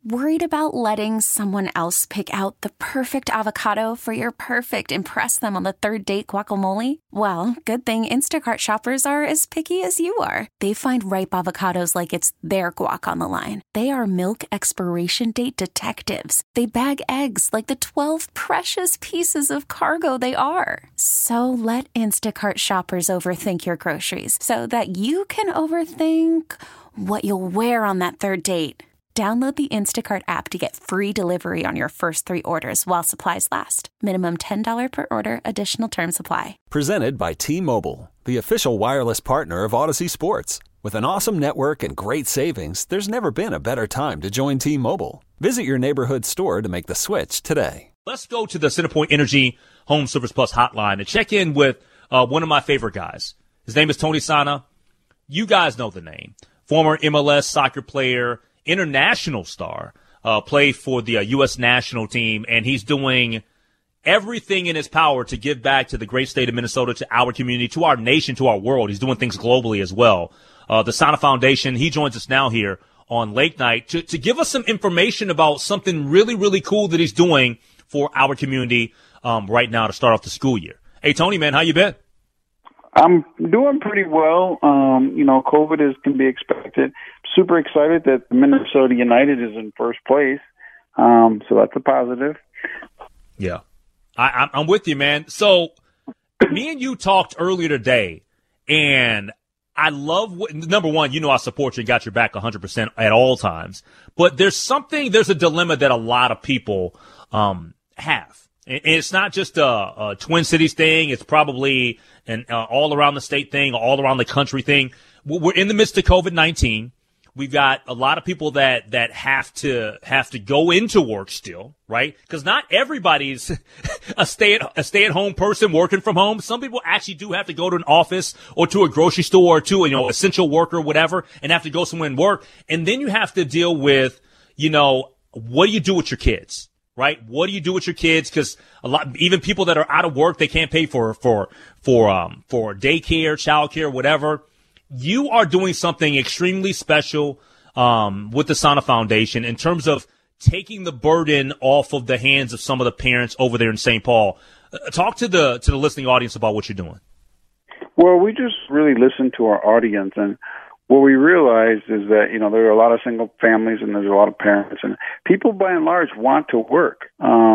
Worried about letting someone else pick out the perfect avocado for your perfect impress them on the third date guacamole? Well, good thing Instacart shoppers are as picky as you are. They find ripe avocados like it's their guac on the line. They are milk expiration date detectives. They bag eggs like the 12 precious pieces of cargo they are. So let Instacart shoppers overthink your groceries so that you can overthink what you'll wear on that third date. Download the Instacart app to get free delivery on your first 3 orders while supplies last. Minimum $10 per order. Additional terms apply. Presented by T-Mobile, the official wireless partner of Odyssey Sports. With an awesome network and great savings, there's never been a better time to join T-Mobile. Visit your neighborhood store to make the switch today. Let's go to the CenterPoint Energy Home Service Plus hotline and check in with one of my favorite guys. His name is Tony Sana. You guys know the name. Former MLS soccer player, international star, played for the U.S. national team, and he's doing everything in his power to give back to the great state of Minnesota, to our community, to our nation, to our world. He's doing things globally as well. The Sana Foundation, he joins us now here on Late Night to give us some information about something really, really cool that he's doing for our community right now to start off the school year. Hey, Tony, man, how you been? I'm doing pretty well. COVID can be expected. Super excited that Minnesota United is in first place. So that's a positive. Yeah. I'm with you, man. So me and you talked earlier today, and I love number one, I support you and got your back 100% at all times. But there's a dilemma that a lot of people have. And it's not just a Twin Cities thing. It's probably an all around the state thing, all around the country thing. We're in the midst of COVID-19. We've got a lot of people that have to go into work still, right? Because not everybody's a stay at home person working from home. Some people actually do have to go to an office or to a grocery store or to essential worker, whatever, and have to go somewhere and work. And then you have to deal with, what do you do with your kids? Right? What do you do with your kids? Because even people that are out of work, they can't pay for daycare, childcare, whatever. You are doing something extremely special with the Sana Foundation in terms of taking the burden off of the hands of some of the parents over there in St. Paul. Talk to the listening audience about what you're doing. Well, we just really listen to our audience, and what we realized is that, there are a lot of single families and there's a lot of parents, and people by and large want to work.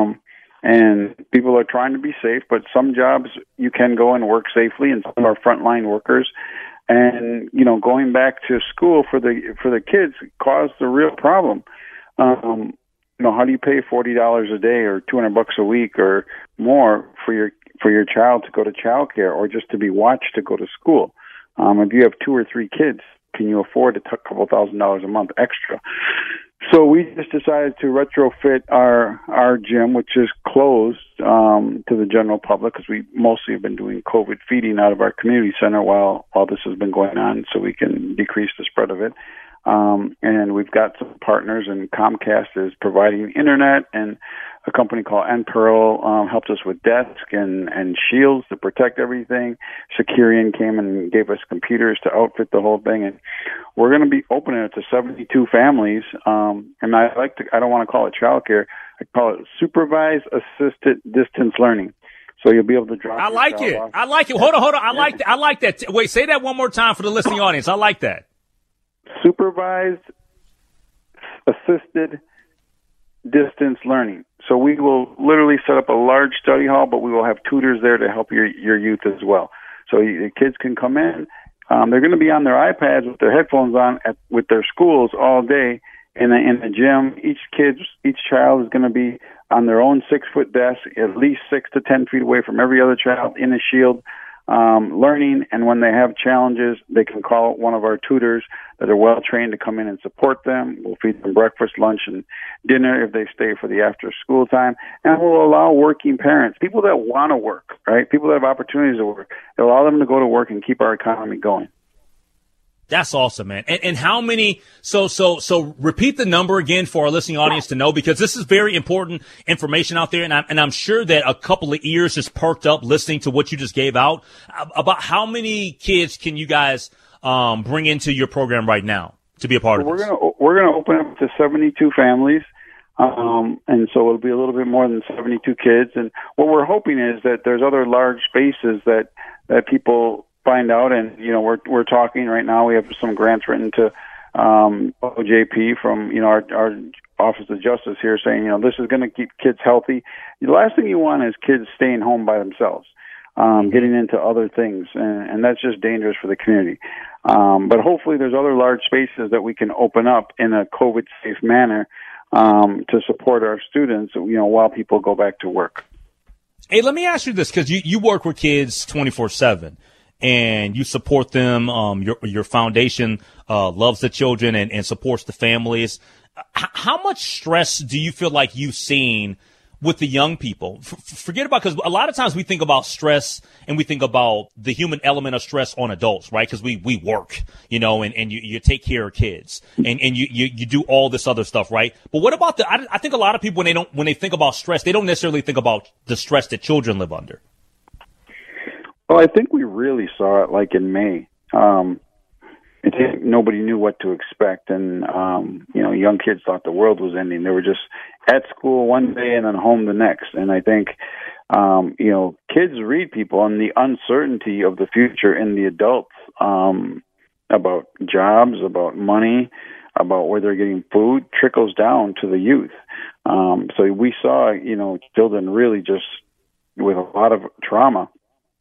And people are trying to be safe, but some jobs you can go and work safely, and some are frontline workers. And, going back to school for the kids caused a real problem. How do you pay $40 a day or $200 a week or more for your child to go to childcare or just to be watched to go to school? If you have 2 or 3 kids, can you afford a couple $1,000s a month extra? So we just decided to retrofit our gym, which is closed to the general public, because we mostly have been doing COVID feeding out of our community center while this has been going on, so we can decrease the spread of it. And we've got some partners, and Comcast is providing internet, and a company called NPearl helped us with desks and shields to protect everything. Securian came and gave us computers to outfit the whole thing, and we're going to be opening it to 72 families. And I don't want to call it childcare. I call it supervised assisted distance learning. So you'll be able to drop. I like it. Off. I like it. Hold on. I like that. Wait, say that one more time for the listening audience. I like that. Supervised assisted distance learning. So we will literally set up a large study hall, but we will have tutors there to help your youth as well. So the kids can come in. They're going to be on their iPads with their headphones on with their schools all day in the gym. Each child is going to be on their own 6-foot desk, at least 6 to 10 feet away from every other child in a shield, learning. And when they have challenges, they can call one of our tutors that are well trained to come in and support them. We'll feed them breakfast, lunch, and dinner if they stay for the after school time. And we'll allow working parents, people that want to work, right? People that have opportunities to work. It'll allow them to go to work and keep our economy going. That's awesome, man. And how many, so repeat the number again for our listening audience to know, because this is very important information out there. And I'm sure that a couple of ears just perked up listening to what you just gave out about how many kids can you guys, bring into your program right now? to be a part of this? We're gonna open up to 72 families. And so it'll be a little bit more than 72 kids. And what we're hoping is that there's other large spaces that people find out. And, we're talking right now. We have some grants written to, OJP from, our Office of Justice here saying, this is going to keep kids healthy. The last thing you want is kids staying home by themselves, getting into other things. And that's just dangerous for the community. But hopefully there's other large spaces that we can open up in a COVID-safe manner to support our students, while people go back to work. Hey, let me ask you this, because you work with kids 24/7 and you support them. Your foundation loves the children and supports the families. How much stress do you feel like you've seen with the young people? Forget about, because a lot of times we think about stress and we think about the human element of stress on adults, right? Because we work, and you take care of kids and you do all this other stuff, right? But what about I think a lot of people, when they think about stress, they don't necessarily think about the stress that children live under. Well, I think we really saw it like in May. I think nobody knew what to expect, and young kids thought the world was ending. They were just at school one day and then home the next. And I think kids read people and the uncertainty of the future in the adults, about jobs, about money, about where they're getting food, trickles down to the youth. So we saw children really just with a lot of trauma.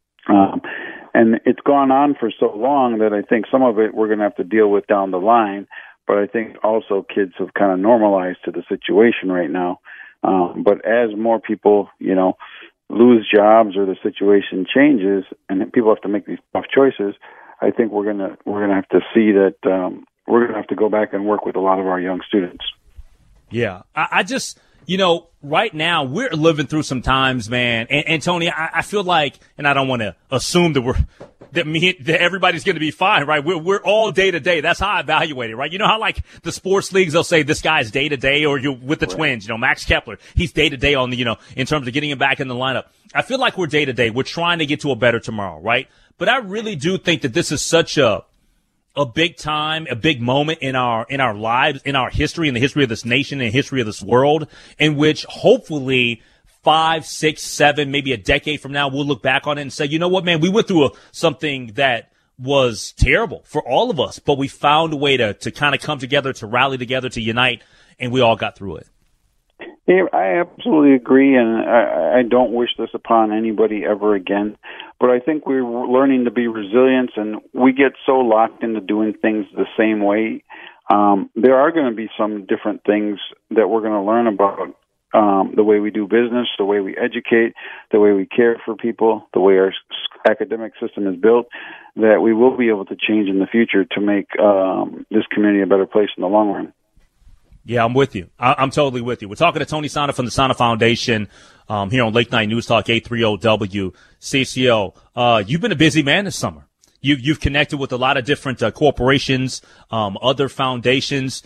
And it's gone on for so long that I think some of it we're going to have to deal with down the line. But I think also kids have kind of normalized to the situation right now. But as more people, lose jobs or the situation changes and people have to make these tough choices, I think we're gonna have to see that we're gonna have to go back and work with a lot of our young students. Yeah, I just. Right now we're living through some times, man. And Tony, I feel like, and I don't want to assume that everybody's going to be fine, right? We're all day to day. That's how I evaluate it, right? You know how like the sports leagues, they'll say this guy's day to day, or you with the Twins, Max Kepler, he's day to day on the, in terms of getting him back in the lineup. I feel like we're day to day. We're trying to get to a better tomorrow, right? But I really do think that this is such a big time, a big moment in our lives, in our history, in the history of this nation, in the history of this world, in which hopefully 5, 6, 7, maybe a decade from now, we'll look back on it and say, you know what, man, we went through something that was terrible for all of us, but we found a way to kind of come together, to rally together, to unite, and we all got through it. Yeah, I absolutely agree, and I don't wish this upon anybody ever again. But I think we're learning to be resilient, and we get so locked into doing things the same way. There are going to be some different things that we're going to learn about the way we do business, the way we educate, the way we care for people, the way our academic system is built, that we will be able to change in the future to make this community a better place in the long run. Yeah, I'm with you. I'm totally with you. We're talking to Tony Sanneh from the Sanneh Foundation here on Late Night News Talk 830 WCCO. You've been a busy man this summer. You've connected with a lot of different corporations, other foundations.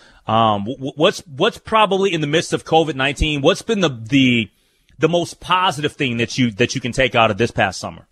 What's probably in the midst of COVID-19? What's been the most positive thing that you can take out of this past summer?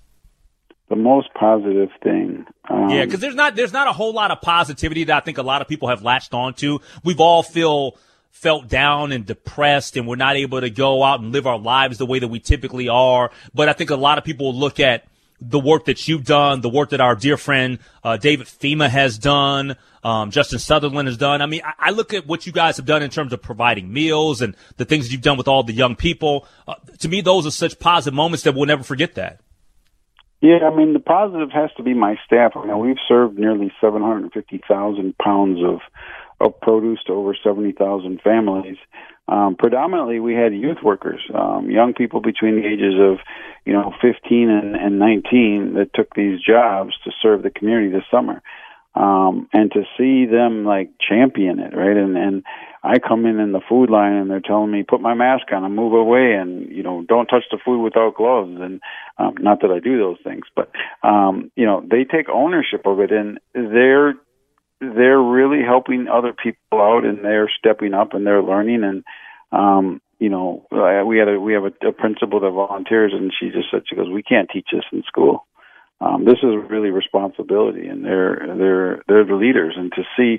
The most positive thing. Yeah, because there's not a whole lot of positivity that I think a lot of people have latched onto. We've all felt down and depressed, and we're not able to go out and live our lives the way that we typically are. But I think a lot of people look at the work that you've done, the work that our dear friend David Fema has done, Justin Sutherland has done. I mean, I look at what you guys have done in terms of providing meals and the things that you've done with all the young people. To me, those are such positive moments that we'll never forget that. Yeah, I mean, the positive has to be my staff. I mean, we've served nearly 750,000 pounds of produce to over 70,000 families. Predominantly, we had youth workers, young people between the ages of, 15 and 19 that took these jobs to serve the community this summer. And to see them champion it, right? And I come in the food line and they're telling me, put my mask on and move away and, don't touch the food without gloves. And, not that I do those things, but, they take ownership of it and they're really helping other people out and they're stepping up and they're learning. And, we have a principal that volunteers and she just said, she goes, we can't teach this in school. This is really responsibility, and they're the leaders. And to see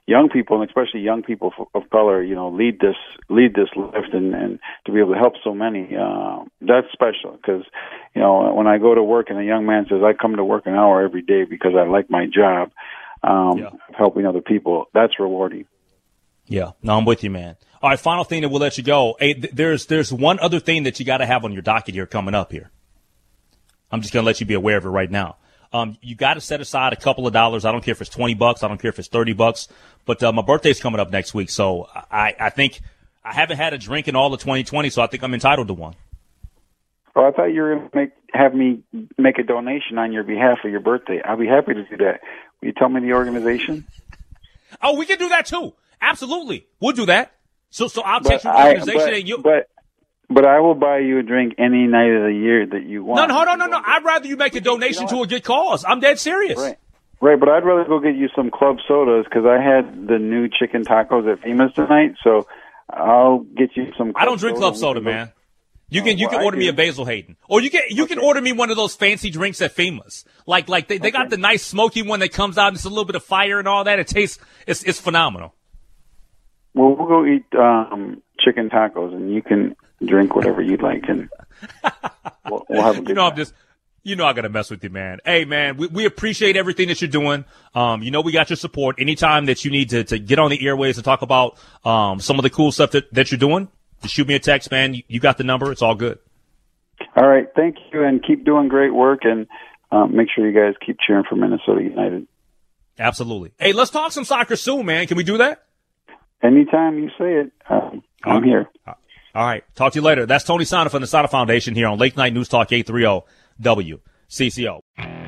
young people, and especially young people of color, lead this lift and to be able to help so many, that's special. Because, when I go to work and a young man says, I come to work an hour every day because I like my job, helping other people, that's rewarding. Yeah, no, I'm with you, man. All right, final thing that we'll let you go. Hey, there's one other thing that you got to have on your docket here coming up here. I'm just going to let you be aware of it right now. You got to set aside a couple of dollars. I don't care if it's $20. I don't care if it's $30. But my birthday's coming up next week, so I think I haven't had a drink in all of 2020, so I think I'm entitled to one. Oh, I thought you were going to have me make a donation on your behalf for your birthday. I'll be happy to do that. Will you tell me the organization? Oh, we can do that too. Absolutely, we'll do that. So I'll text you the organization and you. But I will buy you a drink any night of the year that you want. No. I'd rather you make a donation to a good cause. I'm dead serious. Right, but I'd rather go get you some club sodas because I had the new chicken tacos at Famous tonight, so I'll get you some. I don't drink club soda, man. You can order me a Basil Hayden, or you can order me one of those fancy drinks at Famous. Like they got the nice smoky one that comes out and it's a little bit of fire and all that. It tastes it's phenomenal. Well, we'll go eat chicken tacos, and you can drink whatever you'd like, and we'll have a good time. I gotta mess with you, man. Hey, man, we appreciate everything that you're doing. We got your support. Anytime that you need to get on the airways to talk about some of the cool stuff that you're doing, just shoot me a text, man. You got the number. It's all good. All right, thank you, and keep doing great work, and make sure you guys keep cheering for Minnesota United. Absolutely. Hey, let's talk some soccer soon, man. Can we do that? Anytime you say it, I'm here. All right. Talk to you later. That's Tony Sana from the Sana Foundation here on Late Night News Talk 830 WCCO.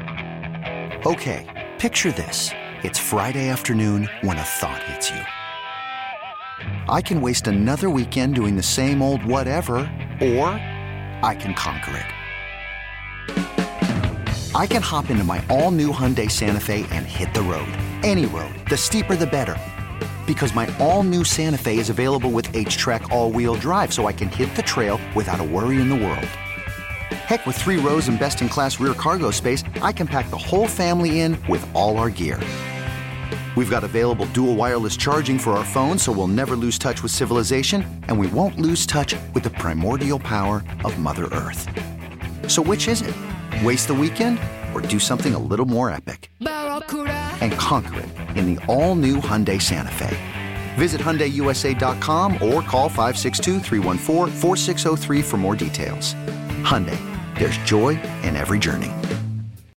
Okay, picture this. It's Friday afternoon when a thought hits you. I can waste another weekend doing the same old whatever, or I can conquer it. I can hop into my all-new Hyundai Santa Fe and hit the road. Any road. The steeper, the better. Because my all-new Santa Fe is available with H-Track all-wheel drive, so I can hit the trail without a worry in the world. Heck, with 3 rows and best-in-class rear cargo space, I can pack the whole family in with all our gear. We've got available dual wireless charging for our phones, so we'll never lose touch with civilization, and we won't lose touch with the primordial power of Mother Earth. So which is it? Waste the weekend or do something a little more epic? And conquer it in the all-new Hyundai Santa Fe. Visit HyundaiUSA.com or call 562-314-4603 for more details. Hyundai, there's joy in every journey.